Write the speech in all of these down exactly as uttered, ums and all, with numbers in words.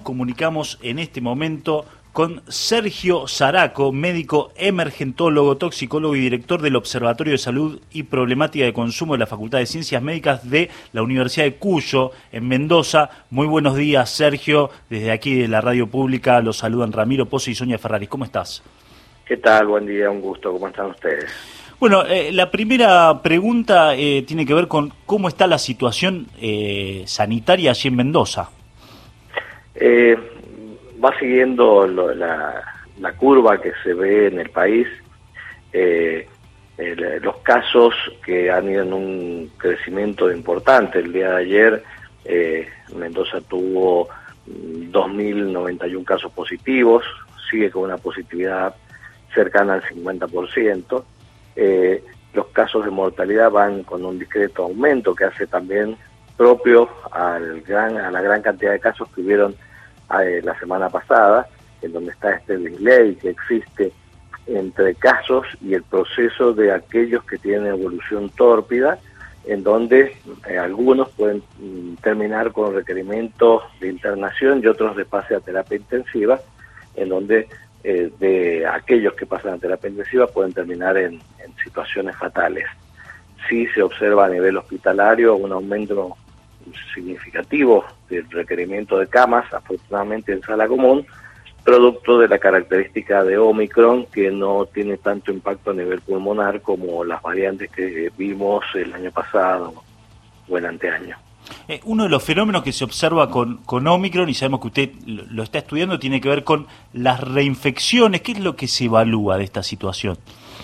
comunicamos en este momento con Sergio Zaraco, médico emergentólogo, toxicólogo y director del Observatorio de Salud y Problemática de Consumo de la Facultad de Ciencias Médicas de la Universidad de Cuyo, en Mendoza. Muy buenos días, Sergio. Desde aquí de la radio pública los saludan Ramiro Pozo y Sonia Ferraris. ¿Cómo estás? ¿Qué tal? Buen día, un gusto. ¿Cómo están ustedes? Bueno, eh, la primera pregunta eh, tiene que ver con cómo está la situación eh, sanitaria allí en Mendoza. Eh, va siguiendo lo, la, la curva que se ve en el país. Eh, el, los casos que han ido en un crecimiento importante. El día de ayer eh, Mendoza tuvo dos mil noventa y uno casos positivos, sigue con una positividad cercana al cincuenta por ciento. Eh, los casos de mortalidad van con un discreto aumento que hace también propio al gran, a la gran cantidad de casos que hubieron eh, la semana pasada, en donde está este delay que existe entre casos y el proceso de aquellos que tienen evolución tórpida, en donde eh, algunos pueden mm, terminar con requerimientos de internación y otros de pase a terapia intensiva, en donde Eh, de aquellos que pasan a terapia intensiva pueden terminar en, en situaciones fatales. Sí se observa a nivel hospitalario un aumento significativo del requerimiento de camas, afortunadamente en sala común, producto de la característica de Omicron, que no tiene tanto impacto a nivel pulmonar como las variantes que vimos el año pasado o el anteaño. Eh, uno de los fenómenos que se observa con, con Omicron, y sabemos que usted lo, lo está estudiando, tiene que ver con las reinfecciones. ¿Qué es lo que se evalúa de esta situación?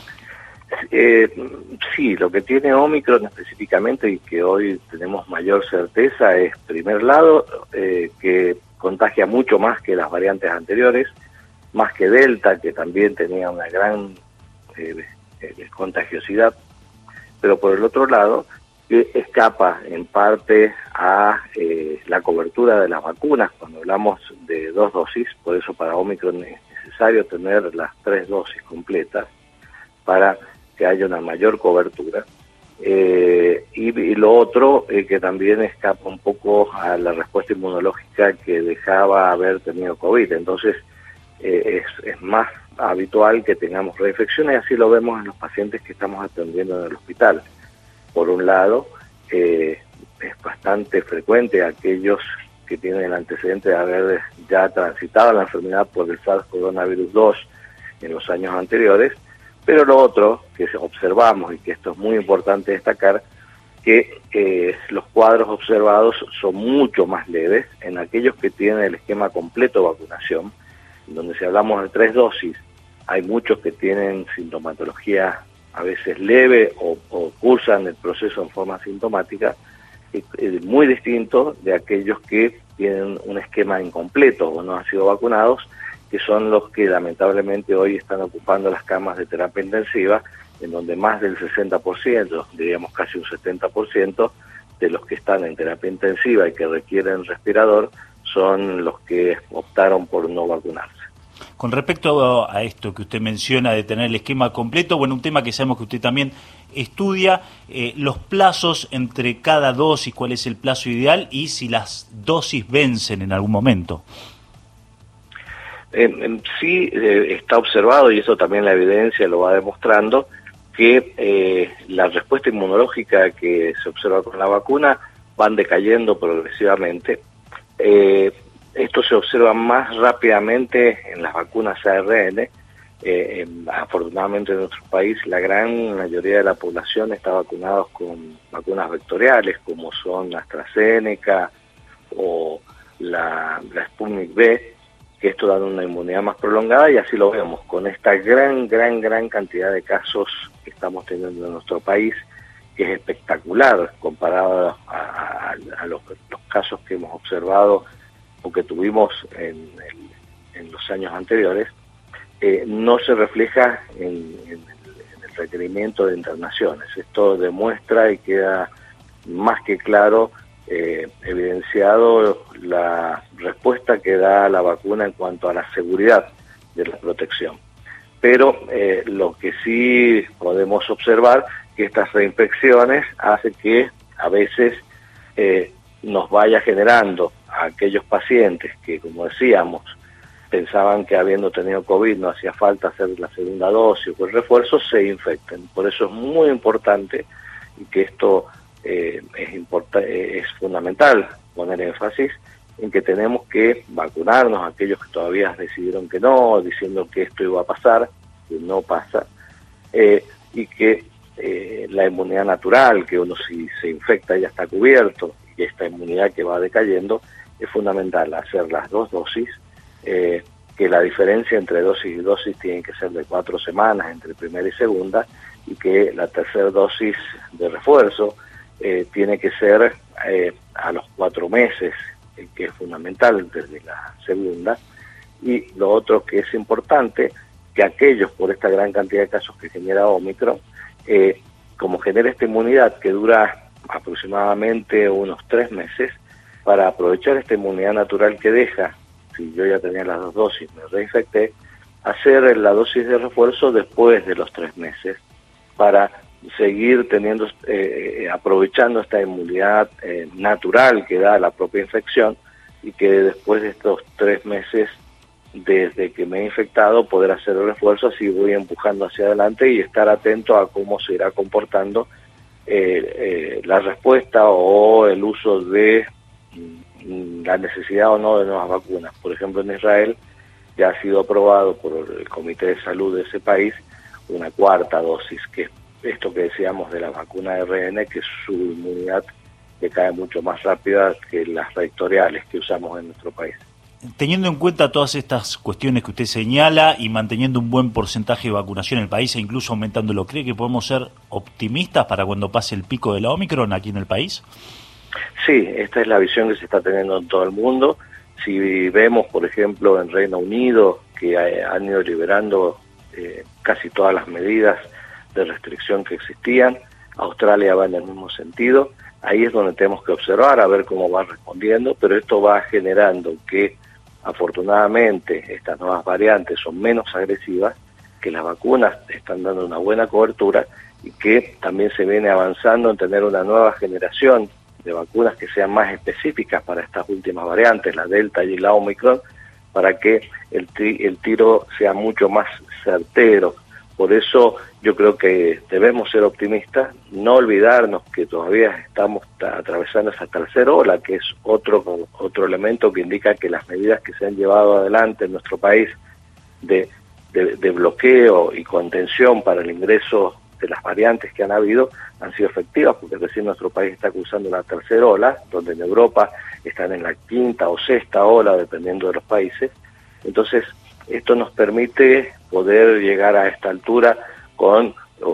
Eh, sí, lo que tiene Omicron específicamente y que hoy tenemos mayor certeza es, primer lado, eh, que contagia mucho más que las variantes anteriores, más que Delta, que también tenía una gran eh, eh, contagiosidad, pero por el otro lado, que escapa en parte a eh, la cobertura de las vacunas. Cuando hablamos de dos dosis, por eso para Omicron es necesario tener las tres dosis completas para que haya una mayor cobertura. Eh, y, y lo otro, eh, que también escapa un poco a la respuesta inmunológica que dejaba haber tenido COVID. Entonces, eh, es, es más habitual que tengamos reinfecciones, y así lo vemos en los pacientes que estamos atendiendo en el hospital. Por un lado, eh, es bastante frecuente aquellos que tienen el antecedente de haber ya transitado la enfermedad por el SARS coronavirus dos en los años anteriores, pero lo otro que observamos, y que esto es muy importante destacar, que eh, los cuadros observados son mucho más leves en aquellos que tienen el esquema completo de vacunación, donde si hablamos de tres dosis, hay muchos que tienen sintomatología a veces leve o, o cursan el proceso en forma sintomática, es muy distinto de aquellos que tienen un esquema incompleto o no han sido vacunados, que son los que lamentablemente hoy están ocupando las camas de terapia intensiva, en donde más del sesenta por ciento, diríamos casi un setenta por ciento, de los que están en terapia intensiva y que requieren respirador, son los que optaron por no vacunarse. Con respecto a esto que usted menciona de tener el esquema completo, bueno, un tema que sabemos que usted también estudia, eh, los plazos entre cada dosis, cuál es el plazo ideal y si las dosis vencen en algún momento. Eh, sí, eh, está observado, y eso también la evidencia lo va demostrando, que eh, la respuesta inmunológica que se observa con la vacuna van decayendo progresivamente. Eh, Esto se observa más rápidamente en las vacunas A R N. Eh, en, afortunadamente en nuestro país la gran mayoría de la población está vacunada con vacunas vectoriales, como son AstraZeneca o la, la Sputnik V, que esto da una inmunidad más prolongada, y así lo vemos con esta gran, gran, gran cantidad de casos que estamos teniendo en nuestro país, que es espectacular comparado a, a, a los, los casos que hemos observado o que tuvimos en, en, en los años anteriores. Eh, no se refleja en, en, el, en el requerimiento de internaciones. Esto demuestra y queda más que claro, eh, evidenciado la respuesta que da la vacuna en cuanto a la seguridad de la protección. Pero eh, lo que sí podemos observar, que estas reinfecciones hacen que a veces eh, nos vaya generando a aquellos pacientes que, como decíamos, pensaban que habiendo tenido COVID no hacía falta hacer la segunda dosis o el refuerzo, se infecten. Por eso es muy importante, y que esto eh, es, import- es fundamental poner énfasis en que tenemos que vacunarnos, aquellos que todavía decidieron que no, diciendo que esto iba a pasar, que no pasa, eh, y que eh, la inmunidad natural, que uno si se infecta ya está cubierto, y esta inmunidad que va decayendo, es fundamental hacer las dos dosis, eh, que la diferencia entre dosis y dosis tiene que ser de cuatro semanas entre primera y segunda, y que la tercera dosis de refuerzo eh, tiene que ser eh, a los cuatro meses, eh, que es fundamental desde la segunda. Y lo otro que es importante, que aquellos, por esta gran cantidad de casos que genera Omicron, eh, como genera esta inmunidad que dura aproximadamente unos tres meses, para aprovechar esta inmunidad natural que deja, si yo ya tenía las dos dosis, me reinfecté, hacer la dosis de refuerzo después de los tres meses, para seguir teniendo, eh, aprovechando esta inmunidad eh, natural que da la propia infección, y que después de estos tres meses, desde que me he infectado, poder hacer el refuerzo, así voy empujando hacia adelante y estar atento a cómo se irá comportando eh, eh, la respuesta o el uso de mm, la necesidad o no de nuevas vacunas. Por ejemplo, en Israel ya ha sido aprobado por el Comité de Salud de ese país una cuarta dosis, que es esto que decíamos de la vacuna de R N, que su inmunidad decae mucho más rápida que las vectoriales que usamos en nuestro país. Teniendo en cuenta todas estas cuestiones que usted señala y manteniendo un buen porcentaje de vacunación en el país e incluso aumentándolo, ¿cree que podemos ser optimistas para cuando pase el pico de la Omicron aquí en el país? Sí, esta es la visión que se está teniendo en todo el mundo. Si vemos, por ejemplo, en Reino Unido, que han ido liberando eh, casi todas las medidas de restricción que existían, Australia va en el mismo sentido. Ahí es donde tenemos que observar a ver cómo va respondiendo, pero esto va generando que afortunadamente estas nuevas variantes son menos agresivas, que las vacunas están dando una buena cobertura y que también se viene avanzando en tener una nueva generación de vacunas que sean más específicas para estas últimas variantes, la Delta y la Omicron, para que el, el tiro sea mucho más certero. Por eso yo creo que debemos ser optimistas, no olvidarnos que todavía estamos atravesando esa tercera ola, que es otro, otro elemento que indica que las medidas que se han llevado adelante en nuestro país de, de, de bloqueo y contención para el ingreso de las variantes que han habido han sido efectivas, porque recién nuestro país está cruzando la tercera ola, donde en Europa están en la quinta o sexta ola, dependiendo de los países. Entonces, esto nos permite poder llegar a esta altura con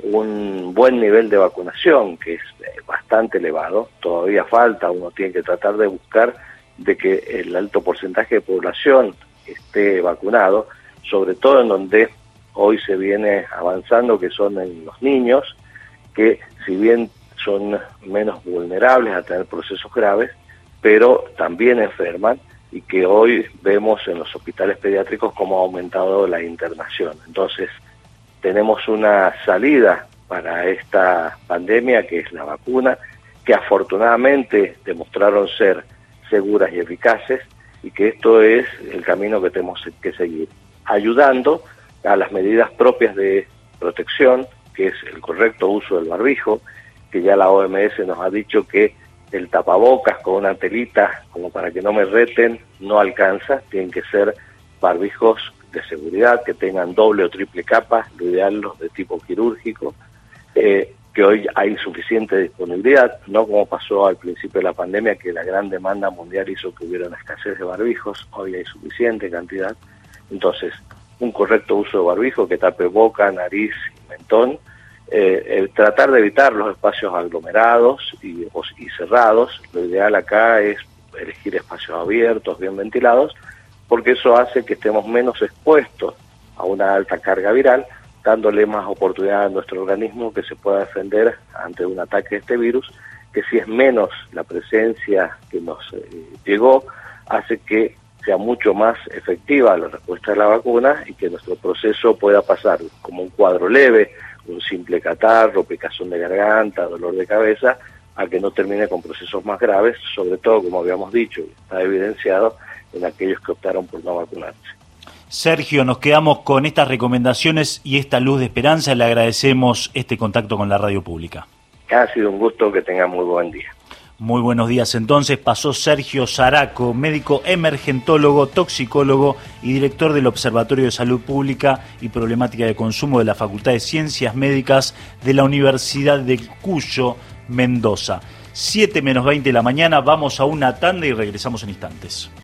un buen nivel de vacunación, que es bastante elevado. Todavía falta, uno tiene que tratar de buscar de que el alto porcentaje de población esté vacunado, sobre todo en donde hoy se viene avanzando, que son en los niños, que si bien son menos vulnerables a tener procesos graves, pero también enferman, y que hoy vemos en los hospitales pediátricos cómo ha aumentado la internación. Entonces, tenemos una salida para esta pandemia, que es la vacuna, que afortunadamente demostraron ser seguras y eficaces, y que esto es el camino que tenemos que seguir, ayudando a las medidas propias de protección, que es el correcto uso del barbijo, que ya la O M S nos ha dicho que el tapabocas con una telita, como para que no me reten, no alcanza, tienen que ser barbijos de seguridad, que tengan doble o triple capa, lo ideal los de tipo quirúrgico, eh, que hoy hay suficiente disponibilidad, no como pasó al principio de la pandemia, que la gran demanda mundial hizo que hubiera una escasez de barbijos, hoy hay suficiente cantidad. Entonces, un correcto uso de barbijo que tape boca, nariz y mentón, Eh, eh, tratar de evitar los espacios aglomerados y, o, y cerrados. Lo ideal acá es elegir espacios abiertos, bien ventilados, porque eso hace que estemos menos expuestos a una alta carga viral, dándole más oportunidad a nuestro organismo que se pueda defender ante un ataque de este virus, que si es menos la presencia que nos eh, llegó, hace que sea mucho más efectiva la respuesta de la vacuna y que nuestro proceso pueda pasar como un cuadro leve, un simple catarro, picazón de garganta, dolor de cabeza, a que no termine con procesos más graves, sobre todo, como habíamos dicho, está evidenciado en aquellos que optaron por no vacunarse. Sergio, nos quedamos con estas recomendaciones y esta luz de esperanza. Le agradecemos este contacto con la radio pública. Ha sido un gusto, que tenga muy buen día. Muy buenos días. Entonces pasó Sergio Zaraco, médico emergentólogo, toxicólogo y director del Observatorio de Salud Pública y Problemática de Consumo de la Facultad de Ciencias Médicas de la Universidad de Cuyo, Mendoza. siete menos veinte de la mañana, vamos a una tanda y regresamos en instantes.